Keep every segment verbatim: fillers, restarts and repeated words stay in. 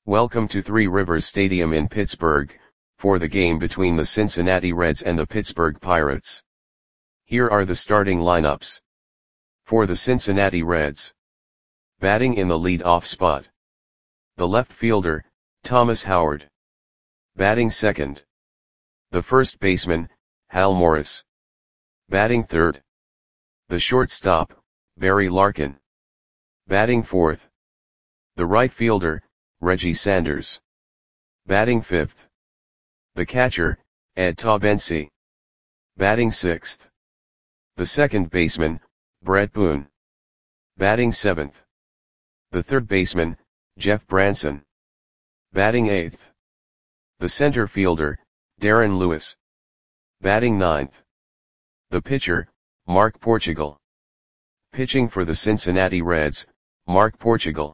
Welcome to Three Rivers Stadium in Pittsburgh, for the game between the Cincinnati Reds and the Pittsburgh Pirates. Here are the starting lineups. For the Cincinnati Reds. Batting in the lead-off spot. The left fielder, Thomas Howard. Batting second. The first baseman, Hal Morris. Batting third. The shortstop, Barry Larkin. Batting fourth. The right fielder, Reggie Sanders. Batting fifth. The catcher, Ed Taubensee. Batting sixth. The second baseman, Bret Boone. Batting seventh. The third baseman, Jeff Branson. Batting eighth. The center fielder, Darren Lewis. Batting ninth. The pitcher, Mark Portugal. Pitching for the Cincinnati Reds, Mark Portugal.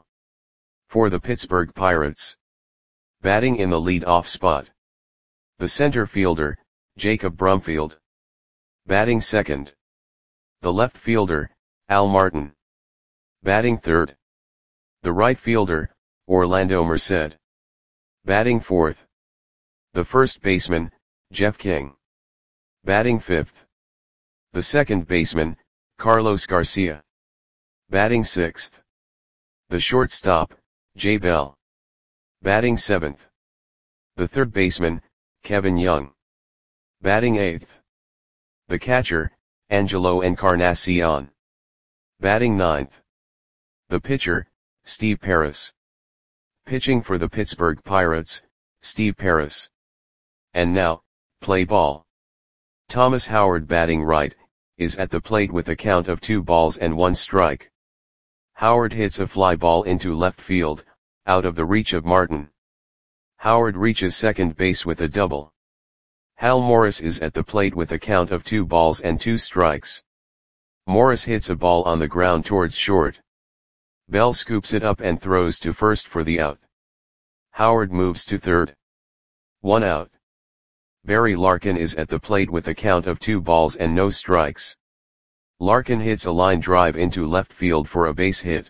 For the Pittsburgh Pirates. Batting in the lead-off spot. The center fielder, Jacob Brumfield. Batting second. The left fielder, Al Martin. Batting third. The right fielder, Orlando Merced. Batting fourth. The first baseman, Jeff King. Batting fifth. The second baseman, Carlos Garcia. Batting sixth. The shortstop, Jay Bell. Batting seventh. The third baseman, Kevin Young. Batting eighth. The catcher, Angelo Encarnacion. Batting ninth. The pitcher, Steve Paris. Pitching for the Pittsburgh Pirates, Steve Paris. And now, play ball. Thomas Howard batting right, is at the plate with a count of two balls and one strike. Howard hits a fly ball into left field, out of the reach of Martin. Howard reaches second base with a double. Hal Morris is at the plate with a count of two balls and two strikes. Morris hits a ball on the ground towards short. Bell scoops it up and throws to first for the out. Howard moves to third. One out. Barry Larkin is at the plate with a count of two balls and no strikes. Larkin hits a line drive into left field for a base hit.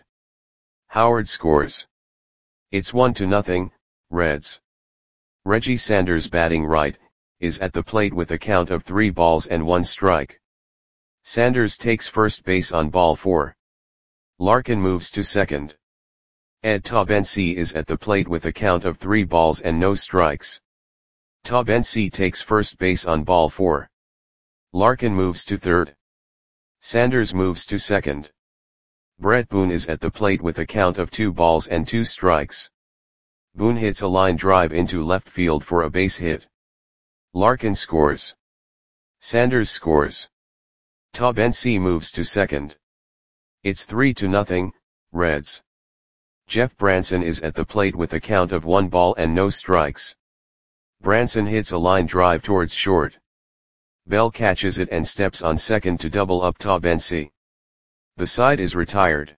Howard scores. It's one to nothing, Reds. Reggie Sanders batting right, is at the plate with a count of three balls and one strike. Sanders takes first base on ball four. Larkin moves to second. Ed Taubensee is at the plate with a count of three balls and no strikes. Taubensee takes first base on ball four. Larkin moves to third. Sanders moves to second. Bret Boone is at the plate with a count of two balls and two strikes. Boone hits a line drive into left field for a base hit. Larkin scores. Sanders scores. Taubensee moves to second. It's three to nothing, Reds. Jeff Branson is at the plate with a count of one ball and no strikes. Branson hits a line drive towards short. Bell catches it and steps on second to double up Taubensee. The side is retired.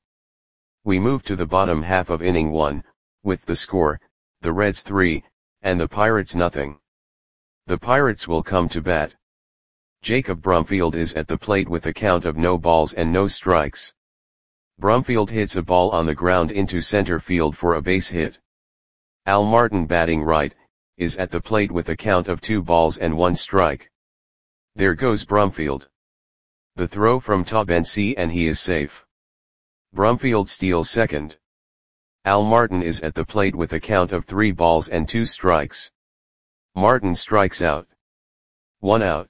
We move to the bottom half of inning one, with the score, the Reds three, and the Pirates nothing. The Pirates will come to bat. Jacob Brumfield is at the plate with a count of no balls and no strikes. Brumfield hits a ball on the ground into center field for a base hit. Al Martin batting right, is at the plate with a count of two balls and one strike. There goes Brumfield. The throw from Taubensee and he is safe. Brumfield steals second. Al Martin is at the plate with a count of three balls and two strikes. Martin strikes out. One out.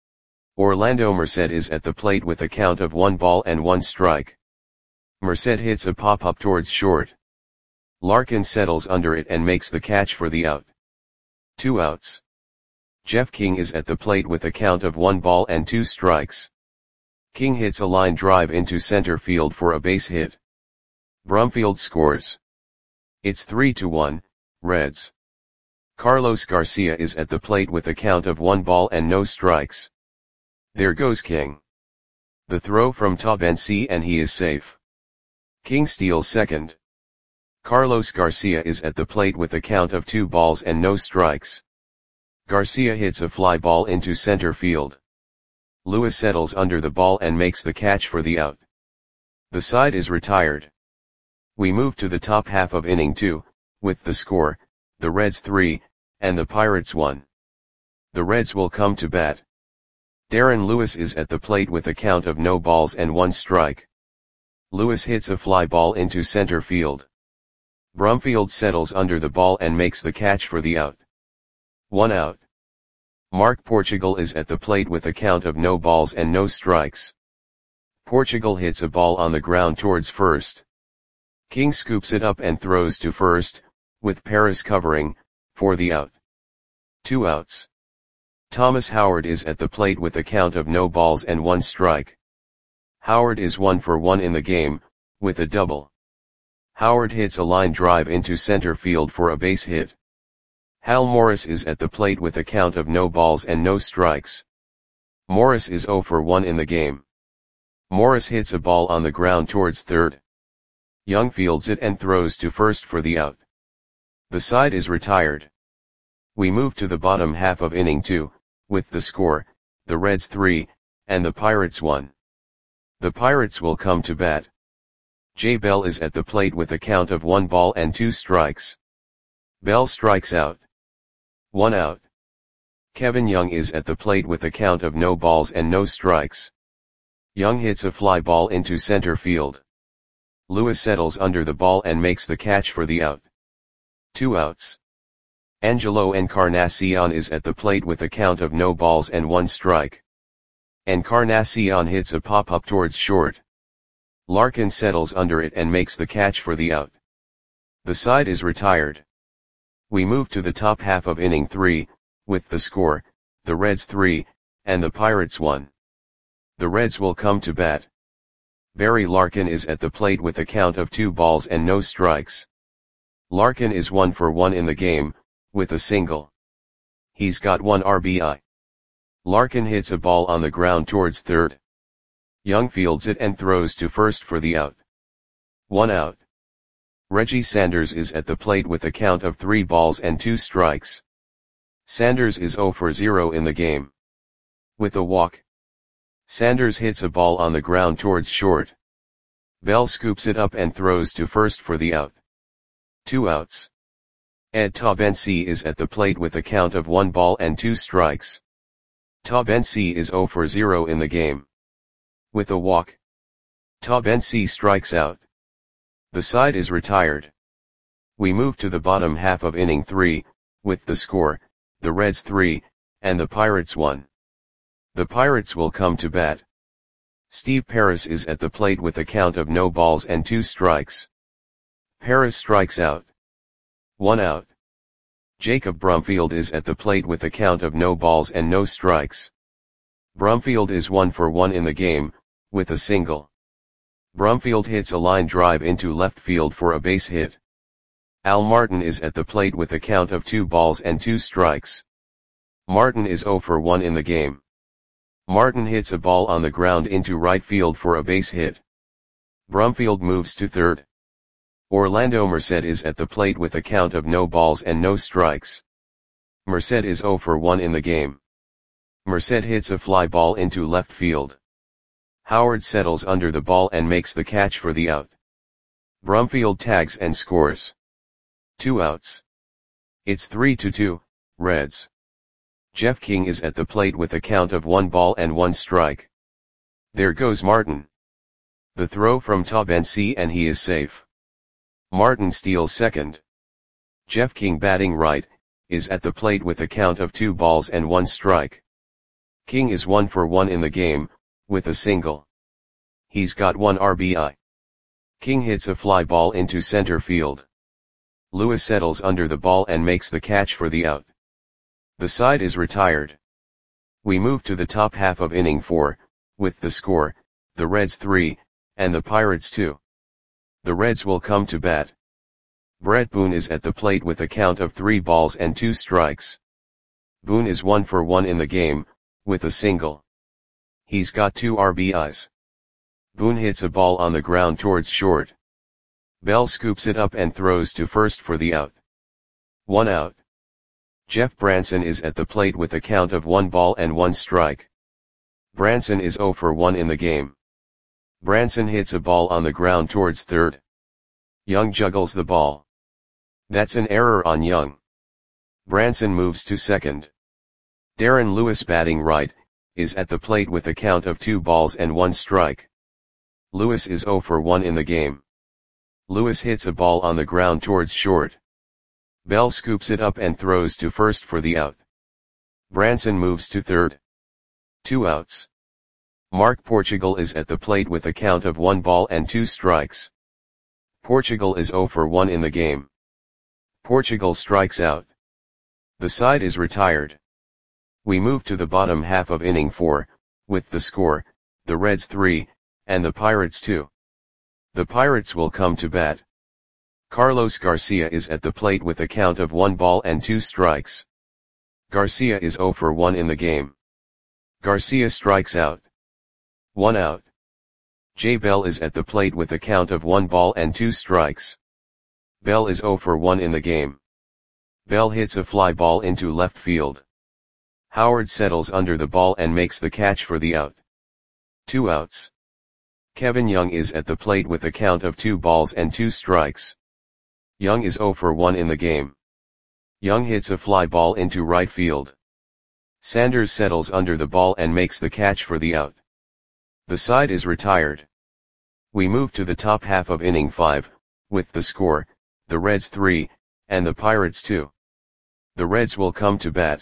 Orlando Merced is at the plate with a count of one ball and one strike. Merced hits a pop-up towards short. Larkin settles under it and makes the catch for the out. Two outs. Jeff King is at the plate with a count of one ball and two strikes. King hits a line drive into center field for a base hit. Brumfield scores. It's three to one, Reds. Carlos Garcia is at the plate with a count of one ball and no strikes. There goes King. The throw from Taubensee and he is safe. King steals second. Carlos Garcia is at the plate with a count of two balls and no strikes. Garcia hits a fly ball into center field. Lewis settles under the ball and makes the catch for the out. The side is retired. We move to the top half of inning two, with the score, the Reds three, and the Pirates one. The Reds will come to bat. Darren Lewis is at the plate with a count of no balls and one strike. Lewis hits a fly ball into center field. Brumfield settles under the ball and makes the catch for the out. One out. Mark Portugal is at the plate with a count of no balls and no strikes. Portugal hits a ball on the ground towards first. King scoops it up and throws to first, with Paris covering, for the out. Two outs. Thomas Howard is at the plate with a count of no balls and one strike. Howard is one for one in the game, with a double. Howard hits a line drive into center field for a base hit. Hal Morris is at the plate with a count of no balls and no strikes. Morris is zero for one in the game. Morris hits a ball on the ground towards third. Young fields it and throws to first for the out. The side is retired. We move to the bottom half of inning two, with the score, the Reds three, and the Pirates one. The Pirates will come to bat. Jay Bell is at the plate with a count of one ball and two strikes. Bell strikes out. One out. Kevin Young is at the plate with a count of no balls and no strikes. Young hits a fly ball into center field. Lewis settles under the ball and makes the catch for the out. Two outs. Angelo Encarnacion is at the plate with a count of no balls and one strike. Encarnacion hits a pop-up towards short. Larkin settles under it and makes the catch for the out. The side is retired. We move to the top half of inning three, with the score, the Reds three, and the Pirates one. The Reds will come to bat. Barry Larkin is at the plate with a count of two balls and no strikes. Larkin is one for one in the game, with a single. He's got one R B I. Larkin hits a ball on the ground towards third. Young fields it and throws to first for the out. One out. Reggie Sanders is at the plate with a count of three balls and two strikes. Sanders is zero for zero in the game. With a walk. Sanders hits a ball on the ground towards short. Bell scoops it up and throws to first for the out. Two outs. Ed Taubensee is at the plate with a count of one ball and two strikes. Taubensee is zero for zero in the game. With a walk. Taubensee strikes out. The side is retired. We move to the bottom half of inning three, with the score, the Reds three, and the Pirates one. The Pirates will come to bat. Steve Paris is at the plate with a count of no balls and two strikes. Paris strikes out. One out. Jacob Brumfield is at the plate with a count of no balls and no strikes. Brumfield is one for one in the game, with a single. Brumfield hits a line drive into left field for a base hit. Al Martin is at the plate with a count of two balls and two strikes. Martin is zero for one in the game. Martin hits a ball on the ground into right field for a base hit. Brumfield moves to third. Orlando Merced is at the plate with a count of no balls and no strikes. Merced is zero for one in the game. Merced hits a fly ball into left field. Howard settles under the ball and makes the catch for the out. Brumfield tags and scores. Two outs. It's three to two, Reds. Jeff King is at the plate with a count of one ball and one strike. There goes Martin. The throw from Taubensee and he is safe. Martin steals second. Jeff King, batting right, is at the plate with a count of two balls and one strike. King is one for one in the game, with a single. He's got one R B I. King hits a fly ball into center field. Lewis settles under the ball and makes the catch for the out. The side is retired. We move to the top half of inning four, with the score, the Reds three, and the Pirates two. The Reds will come to bat. Brett Boone is at the plate with a count of three balls and two strikes. Boone is one for one in the game, with a single. He's got two R B Is. Boone hits a ball on the ground towards short. Bell scoops it up and throws to first for the out. One out. Jeff Branson is at the plate with a count of one ball and one strike. Branson is zero for one in the game. Branson hits a ball on the ground towards third. Young juggles the ball. That's an error on Young. Branson moves to second. Darren Lewis, batting right, is at the plate with a count of two balls and one strike. Lewis is oh for one in the game. Lewis hits a ball on the ground towards short. Bell scoops it up and throws to first for the out. Branson moves to third. Two outs. Mark Portugal is at the plate with a count of one ball and two strikes. Portugal is oh for one in the game. Portugal strikes out. The side is retired. We move to the bottom half of inning four, with the score, the Reds three, and the Pirates two. The Pirates will come to bat. Carlos Garcia is at the plate with a count of one ball and two strikes. Garcia is oh for one in the game. Garcia strikes out. One out. Jay Bell is at the plate with a count of one ball and two strikes. Bell is oh for one in the game. Bell hits a fly ball into left field. Howard settles under the ball and makes the catch for the out. Two outs. Kevin Young is at the plate with a count of two balls and two strikes. Young is oh for one in the game. Young hits a fly ball into right field. Sanders settles under the ball and makes the catch for the out. The side is retired. We move to the top half of inning five, with the score, the Reds three, and the Pirates two. The Reds will come to bat.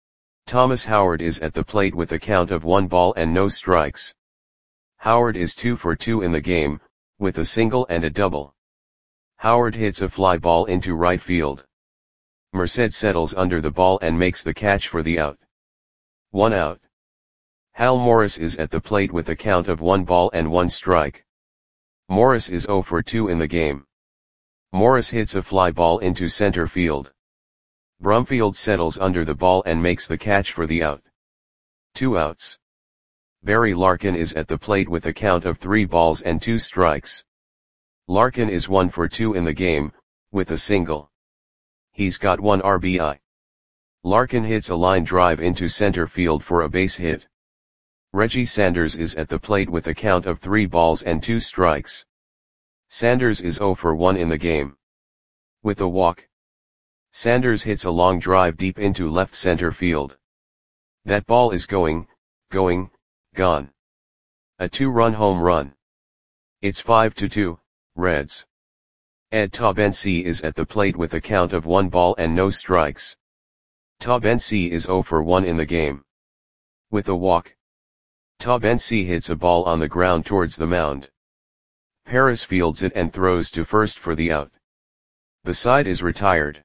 Thomas Howard is at the plate with a count of one ball and no strikes. Howard is two for two in the game, with a single and a double. Howard hits a fly ball into right field. Merced settles under the ball and makes the catch for the out. One out. Hal Morris is at the plate with a count of one ball and one strike. Morris is oh for two in the game. Morris hits a fly ball into center field. Brumfield settles under the ball and makes the catch for the out. Two outs. Barry Larkin is at the plate with a count of three balls and two strikes. Larkin is one for two in the game, with a single. He's got one R B I. Larkin hits a line drive into center field for a base hit. Reggie Sanders is at the plate with a count of three balls and two strikes. Sanders is oh for one in the game. With a walk. Sanders hits a long drive deep into left center field. That ball is going, going, gone. A two-run home run. It's five to two, Reds. Ed Taubensee is at the plate with a count of one ball and no strikes. Taubensee is oh for one in the game. With a walk. Taubensee hits a ball on the ground towards the mound. Paris fields it and throws to first for the out. The side is retired.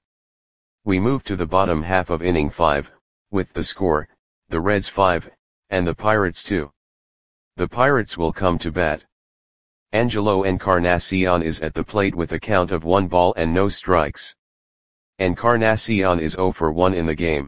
We move to the bottom half of inning five, with the score, the Reds five, and the Pirates two. The Pirates will come to bat. Angelo Encarnacion is at the plate with a count of one ball and no strikes. Encarnacion is oh for one in the game.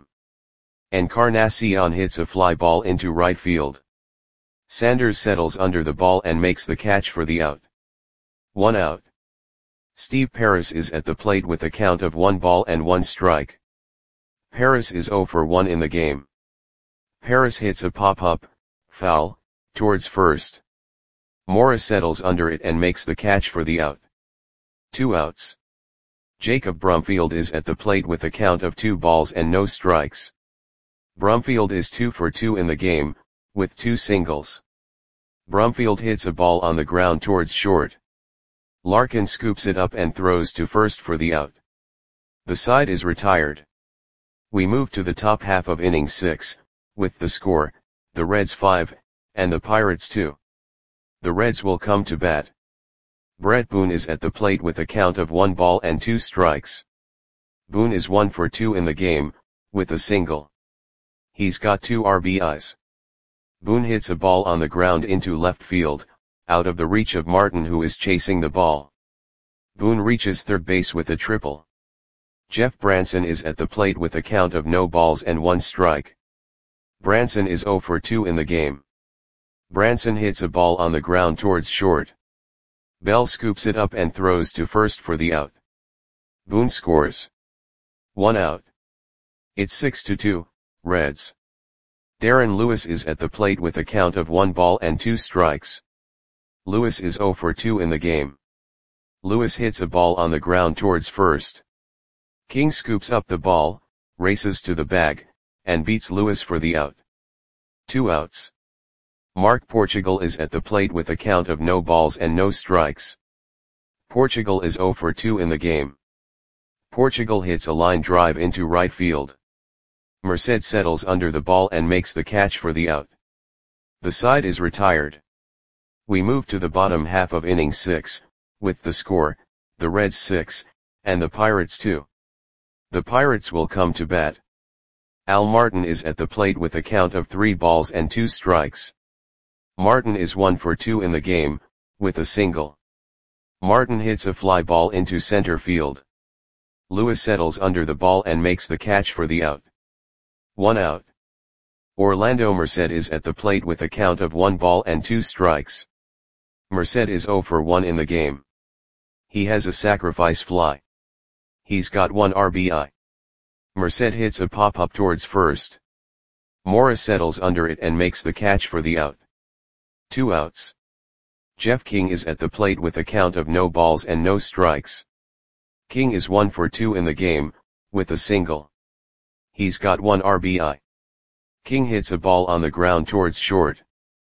Encarnacion hits a fly ball into right field. Sanders settles under the ball and makes the catch for the out. One out. Steve Paris is at the plate with a count of one ball and one strike. Paris is oh for one in the game. Paris hits a pop-up, foul, towards first. Morris settles under it and makes the catch for the out. Two outs. Jacob Brumfield is at the plate with a count of two balls and no strikes. Brumfield is two for two in the game, with two singles. Brumfield hits a ball on the ground towards short. Larkin scoops it up and throws to first for the out. The side is retired. We move to the top half of inning six, with the score, the Reds five, and the Pirates two. The Reds will come to bat. Brett Boone is at the plate with a count of one ball and two strikes. Boone is one for two in the game, with a single. He's got two R B Is. Boone hits a ball on the ground into left field, out of the reach of Martin, who is chasing the ball. Boone reaches third base with a triple. Jeff Branson is at the plate with a count of no balls and one strike. Branson is oh for two in the game. Branson hits a ball on the ground towards short. Bell scoops it up and throws to first for the out. Boone scores. One out. It's six to two, Reds. Darren Lewis is at the plate with a count of one ball and two strikes. Lewis is oh for two in the game. Lewis hits a ball on the ground towards first. King scoops up the ball, races to the bag, and beats Lewis for the out. Two outs. Mark Portugal is at the plate with a count of no balls and no strikes. Portugal is zero for two in the game. Portugal hits a line drive into right field. Merced settles under the ball and makes the catch for the out. The side is retired. We move to the bottom half of inning six, with the score, the Reds six, and the Pirates two. The Pirates will come to bat. Al Martin is at the plate with a count of three balls and two strikes. Martin is one for two in the game, with a single. Martin hits a fly ball into center field. Lewis settles under the ball and makes the catch for the out. One out. Orlando Merced is at the plate with a count of one ball and two strikes. Merced is zero for one in the game. He has a sacrifice fly. He's got one R B I. Merced hits a pop-up towards first. Morris settles under it and makes the catch for the out. Two outs. Jeff King is at the plate with a count of no balls and no strikes. King is one for two in the game, with a single. He's got one R B I. King hits a ball on the ground towards short.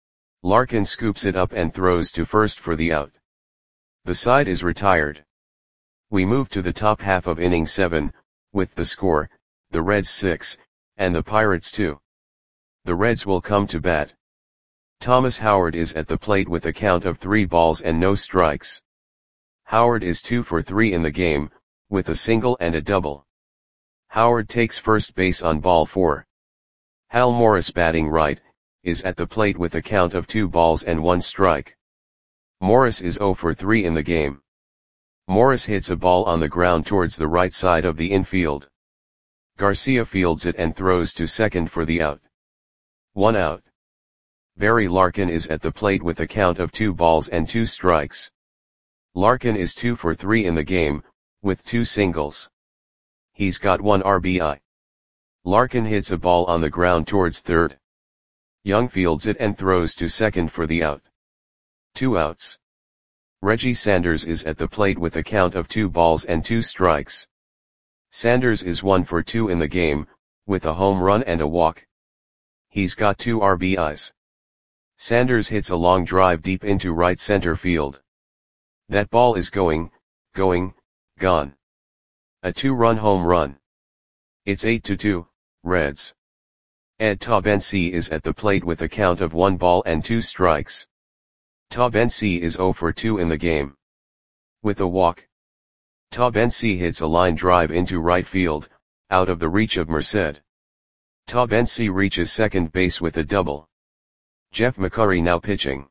Larkin scoops it up and throws to first for the out. The side is retired. We move to the top half of inning seven, with the score, the Reds six, and the Pirates two. The Reds will come to bat. Thomas Howard is at the plate with a count of three balls and no strikes. Howard is two for three in the game, with a single and a double. Howard takes first base on ball four. Hal Morris, batting right, is at the plate with a count of two balls and one strike. Morris is zero for three in the game. Morris hits a ball on the ground towards the right side of the infield. Garcia fields it and throws to second for the out. One out. Barry Larkin is at the plate with a count of two balls and two strikes. Larkin is two for three in the game, with two singles. He's got one R B I. Larkin hits a ball on the ground towards third. Young fields it and throws to second for the out. Two outs. Reggie Sanders is at the plate with a count of two balls and two strikes. Sanders is one for two in the game, with a home run and a walk. He's got two R B Is. Sanders hits a long drive deep into right center field. That ball is going, going, gone. A two-run home run. It's eight to two, Reds. Ed Taubensee is at the plate with a count of one ball and two strikes. Taubensee is zero for two in the game. With a walk. Taubensee hits a line drive into right field, out of the reach of Merced. Taubensee reaches second base with a double. Jeff McCurry now pitching.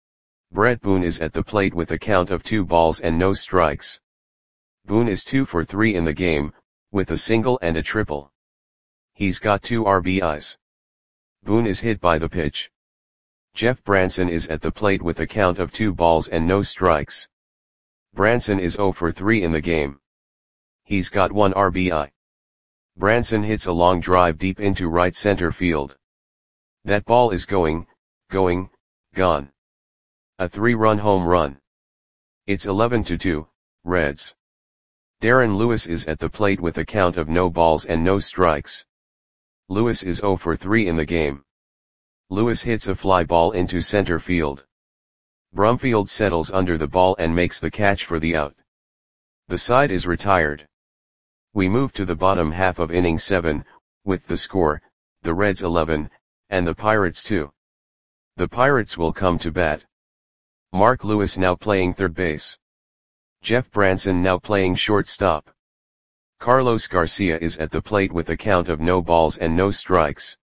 Brett Boone is at the plate with a count of two balls and no strikes. Boone is two for three in the game, with a single and a triple. He's got two R B Is. Boone is hit by the pitch. Jeff Branson is at the plate with a count of two balls and no strikes. Branson is zero for three in the game. He's got one R B I. Branson hits a long drive deep into right center field. That ball is going, going, gone. A three-run home run. It's eleven to two, Reds. Darren Lewis is at the plate with a count of no balls and no strikes. Lewis is zero for three in the game. Lewis hits a fly ball into center field. Brumfield settles under the ball and makes the catch for the out. The side is retired. We move to the bottom half of inning seven, with the score, the Reds eleven, and the Pirates two. The Pirates will come to bat. Mark Lewis now playing third base. Jeff Branson now playing shortstop. Carlos Garcia is at the plate with a count of no balls and no strikes.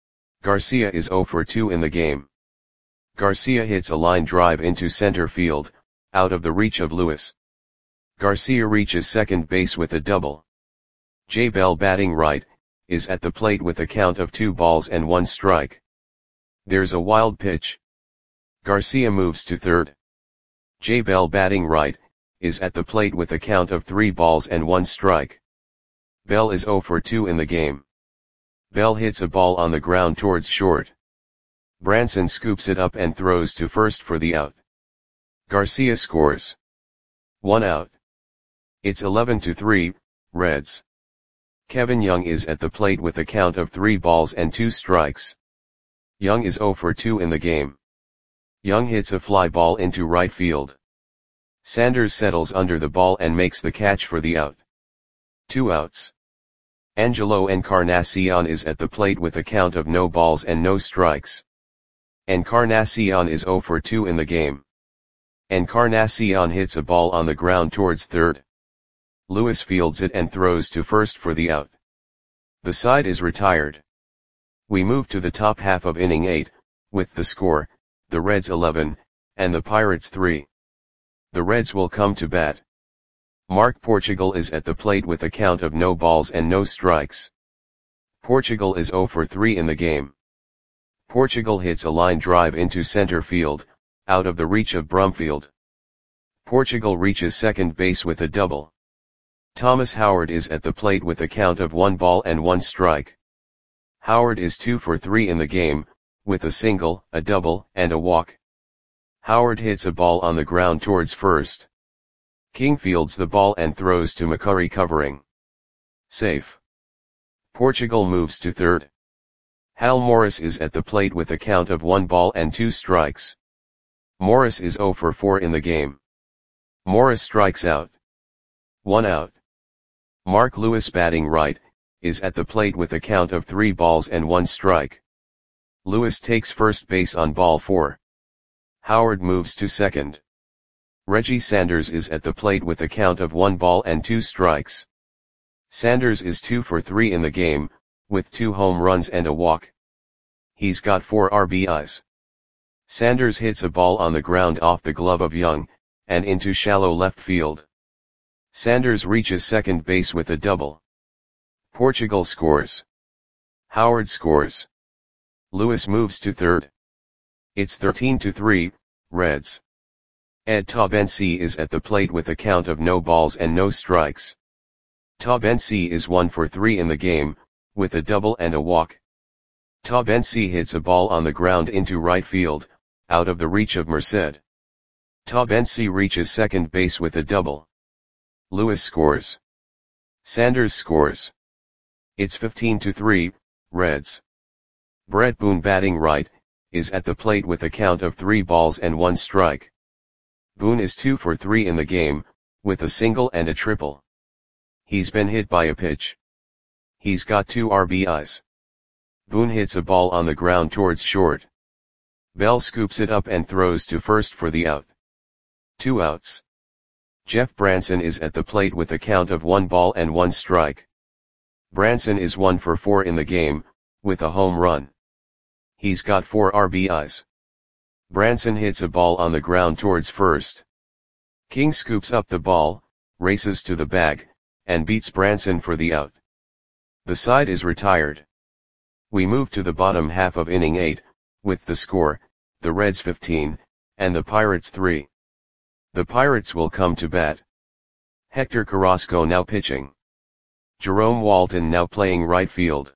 Garcia is zero for two in the game. Garcia hits a line drive into center field, out of the reach of Lewis. Garcia reaches second base with a double. Jay Bell, batting right, is at the plate with a count of two balls and one strike. There's a wild pitch. Garcia moves to third. Jay Bell, batting right, is at the plate with a count of three balls and one strike. Bell is zero for two in the game. Bell hits a ball on the ground towards short. Branson scoops it up and throws to first for the out. Garcia scores. One out. It's eleven to three, Reds. Kevin Young is at the plate with a count of three balls and two strikes. Young is zero for two in the game. Young hits a fly ball into right field. Sanders settles under the ball and makes the catch for the out. Two outs. Angelo Encarnacion is at the plate with a count of no balls and no strikes. Encarnacion is zero for two in the game. Encarnacion hits a ball on the ground towards third. Lewis fields it and throws to first for the out. The side is retired. We move to the top half of inning eight, with the score, the Reds eleven, and the Pirates three. The Reds will come to bat. Mark Portugal is at the plate with a count of no balls and no strikes. Portugal is zero for three in the game. Portugal hits a line drive into center field, out of the reach of Brumfield. Portugal reaches second base with a double. Thomas Howard is at the plate with a count of one ball and one strike. Howard is two for three in the game, with a single, a double, and a walk. Howard hits a ball on the ground towards first. King fields the ball and throws to McCurry covering. Safe. Portugal moves to third. Hal Morris is at the plate with a count of one ball and two strikes. Morris is zero for four in the game. Morris strikes out. One out. Mark Lewis, batting right, is at the plate with a count of three balls and one strike. Lewis takes first base on ball four. Howard moves to second. Reggie Sanders is at the plate with a count of one ball and two strikes. Sanders is two for three in the game, with two home runs and a walk. He's got four R B Is. Sanders hits a ball on the ground off the glove of Young, and into shallow left field. Sanders reaches second base with a double. Portugal scores. Howard scores. Lewis moves to third. It's thirteen to three, Reds. Ed Taubensee is at the plate with a count of no balls and no strikes. Taubensee is one for three in the game, with a double and a walk. Taubensee hits a ball on the ground into right field, out of the reach of Merced. Taubensee reaches second base with a double. Lewis scores. Sanders scores. It's fifteen to three, Reds. Brett Boone, batting right, is at the plate with a count of three balls and one strike. Boone is two for three in the game, with a single and a triple. He's been hit by a pitch. He's got two R B Is. Boone hits a ball on the ground towards short. Bell scoops it up and throws to first for the out. Two outs. Jeff Branson is at the plate with a count of one ball and one strike. Branson is one for four in the game, with a home run. He's got four R B Is. Branson hits a ball on the ground towards first. King scoops up the ball, races to the bag, and beats Branson for the out. The side is retired. We move to the bottom half of inning eight, with the score, the Reds fifteen, and the Pirates three. The Pirates will come to bat. Hector Carrasco now pitching. Jerome Walton now playing right field.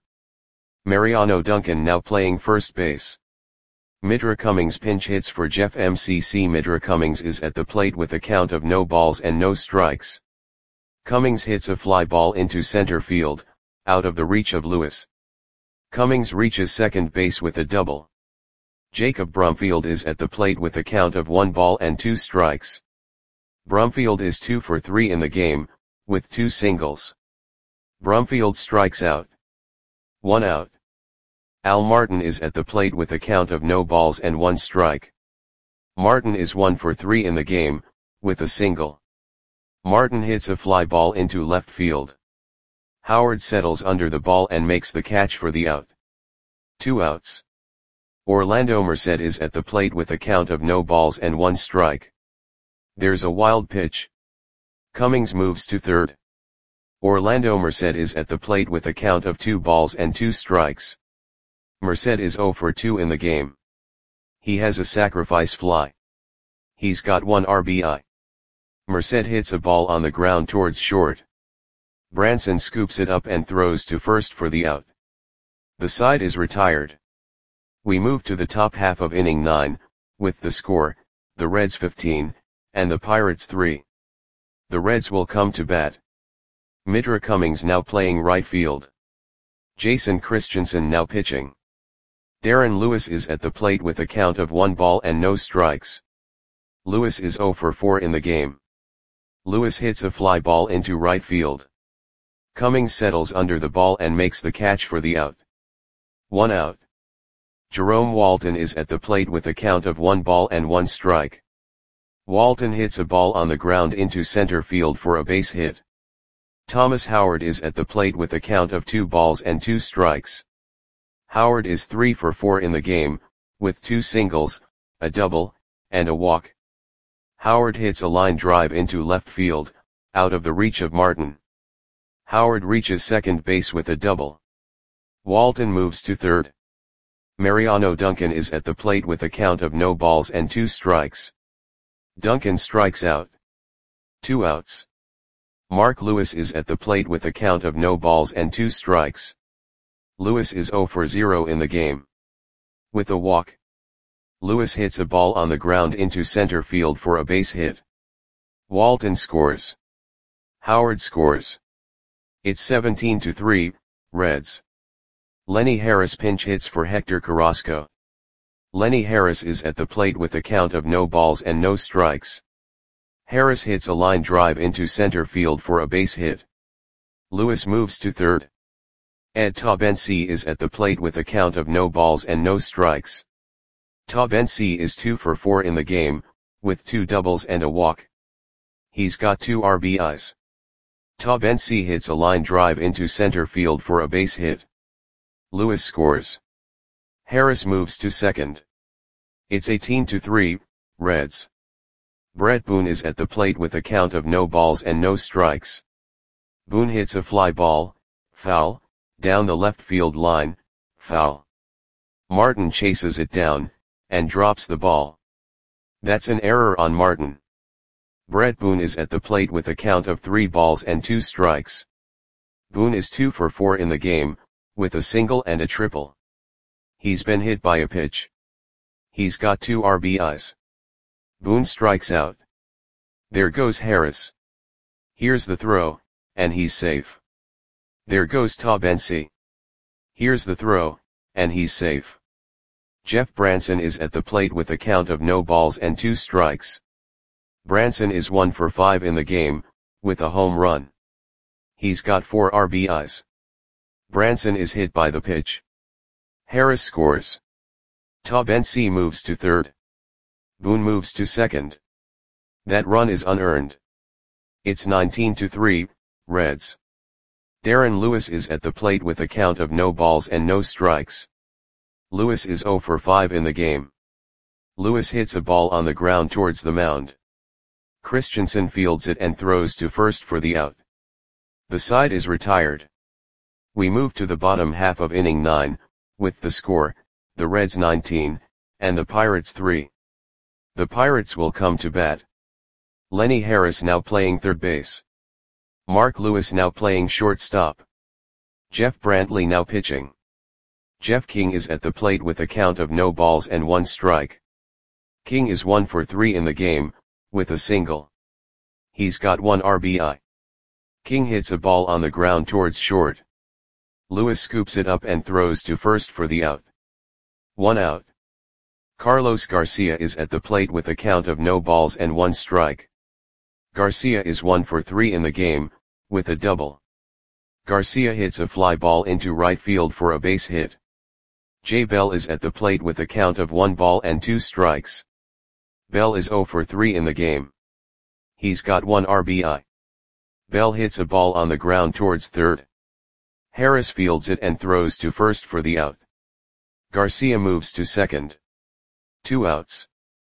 Mariano Duncan now playing first base. Midra Cummings pinch hits for Jeff M C C. Midra Cummings is at the plate with a count of no balls and no strikes. Cummings hits a fly ball into center field, out of the reach of Lewis. Cummings reaches second base with a double. Jacob Brumfield is at the plate with a count of one ball and two strikes. Brumfield is two for three in the game, with two singles. Brumfield strikes out. One out. Al Martin is at the plate with a count of no balls and one strike. Martin is one for three in the game, with a single. Martin hits a fly ball into left field. Howard settles under the ball and makes the catch for the out. Two outs. Orlando Merced is at the plate with a count of no balls and one strike. There's a wild pitch. Cummings moves to third. Orlando Merced is at the plate with a count of two balls and two strikes. Merced is zero for two in the game. He has a sacrifice fly. He's got one R B I. Merced hits a ball on the ground towards short. Branson scoops it up and throws to first for the out. The side is retired. We move to the top half of inning nine, with the score, the Reds fifteen, and the Pirates three. The Reds will come to bat. Mitra Cummings now playing right field. Jason Christensen now pitching. Darren Lewis is at the plate with a count of one ball and no strikes. Lewis is zero for four in the game. Lewis hits a fly ball into right field. Cummings settles under the ball and makes the catch for the out. One out. Jerome Walton is at the plate with a count of one ball and one strike. Walton hits a ball on the ground into center field for a base hit. Thomas Howard is at the plate with a count of two balls and two strikes. Howard is three for four in the game, with two singles, a double, and a walk. Howard hits a line drive into left field, out of the reach of Martin. Howard reaches second base with a double. Walton moves to third. Mariano Duncan is at the plate with a count of no balls and two strikes. Duncan strikes out. Two outs. Mark Lewis is at the plate with a count of no balls and two strikes. Lewis is zero for zero in the game. With a walk. Lewis hits a ball on the ground into center field for a base hit. Walton scores. Howard scores. It's seventeen to three, Reds. Lenny Harris pinch hits for Hector Carrasco. Lenny Harris is at the plate with a count of no balls and no strikes. Harris hits a line drive into center field for a base hit. Lewis moves to third. Ed Taubensee is at the plate with a count of no balls and no strikes. Taubensee is two for four in the game, with two doubles and a walk. He's got two R B Is. Taubensee hits a line drive into center field for a base hit. Lewis scores. Harris moves to second. It's eighteen to three, Reds. Brett Boone is at the plate with a count of no balls and no strikes. Boone hits a fly ball, foul, down the left field line, foul. Martin chases it down, and drops the ball. That's an error on Martin. Brett Boone is at the plate with a count of three balls and two strikes. Boone is two for four in the game, with a single and a triple. He's been hit by a pitch. He's got two R B Is. Boone strikes out. There goes Harris. Here's the throw, and he's safe. There goes Taubensee. Here's the throw, and he's safe. Jeff Branson is at the plate with a count of no balls and two strikes. Branson is one for five in the game, with a home run. He's got four R B Is. Branson is hit by the pitch. Harris scores. Taubensee moves to third. Boone moves to second. That run is unearned. It's nineteen to three, Reds. Darren Lewis is at the plate with a count of no balls and no strikes. Lewis is zero for five in the game. Lewis hits a ball on the ground towards the mound. Christensen fields it and throws to first for the out. The side is retired. We move to the bottom half of inning nine, with the score, the Reds nineteen, and the Pirates three. The Pirates will come to bat. Lenny Harris now playing third base. Mark Lewis now playing shortstop. Jeff Brantley now pitching. Jeff King is at the plate with a count of no balls and one strike. King is one for three in the game, with a single. He's got one R B I. King hits a ball on the ground towards short. Lewis scoops it up and throws to first for the out. One out. Carlos Garcia is at the plate with a count of no balls and one strike. Garcia is one for three in the game, with a double. Garcia hits a fly ball into right field for a base hit. Jay Bell is at the plate with a count of one ball and two strikes. Bell is zero for three in the game. He's got one R B I. Bell hits a ball on the ground towards third. Harris fields it and throws to first for the out. Garcia moves to second. Two outs.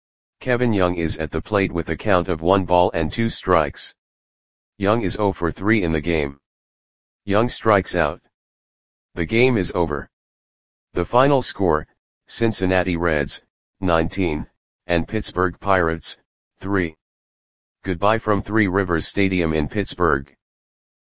Kevin Young is at the plate with a count of one ball and two strikes. Young is zero for three in the game. Young strikes out. The game is over. The final score, Cincinnati Reds, nineteen, and Pittsburgh Pirates, three. Goodbye from Three Rivers Stadium in Pittsburgh.